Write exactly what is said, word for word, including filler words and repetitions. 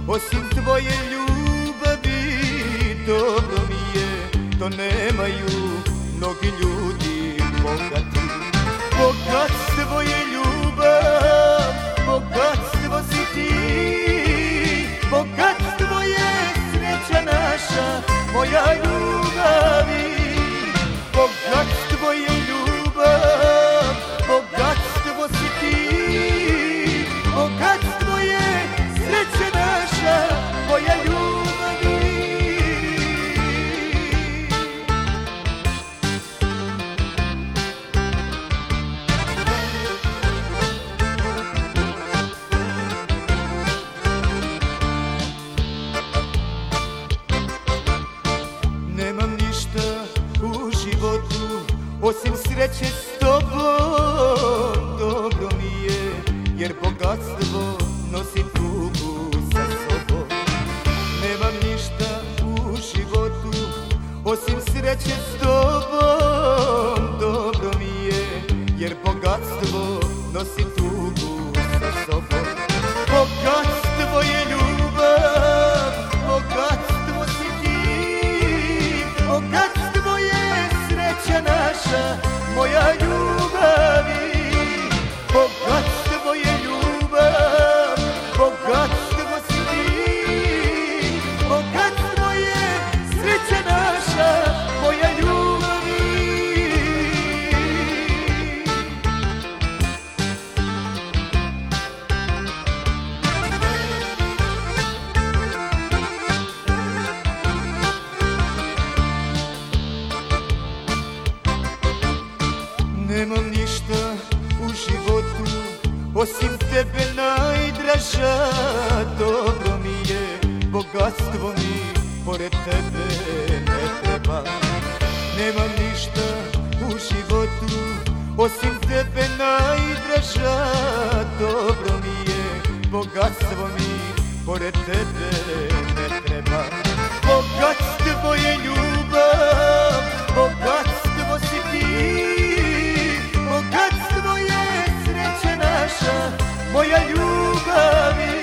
osim tvoje ljubavi. Dobro mi je, to nemaju mnogi ljudi bogati. Bogatstvo je ljubav, bogatstvo si ti, bogatstvo je sreća naša, moja ljubavi. Bogatstvo je ljubav, bogatstvo si ti, bogatstvo je sreća naša, moja ljubavi. Nemam ništa u životu osim sreće s tobom. Dobro mi je, jer bogatstvo nosi tugu sa sobom. Nemam ništa u životu osim sreće s tobom. Dobro mi je, jer bogatstvo nosi tugu sa sobom. Bogatstvo je ljubav, bogatstvo si ti, bogatstvo je sreća naša, moja ljubavi. Bogatstvo je ljubav, bogatstvo si ti, bogatstvo je sreća naša, moja ljubavi. Nemam ništa u životu osim tebe najdraža. Dobro mi je, bogatstvo mi pored tebe ne treba. Nemam ništa u životu osim tebe najdraža. Dobro mi je, bogatstvo mi pored tebe ne treba. Bogatstvo je ljubav, bogatstvo si ti, bogatstvo je sreća naša, moja ljubavi.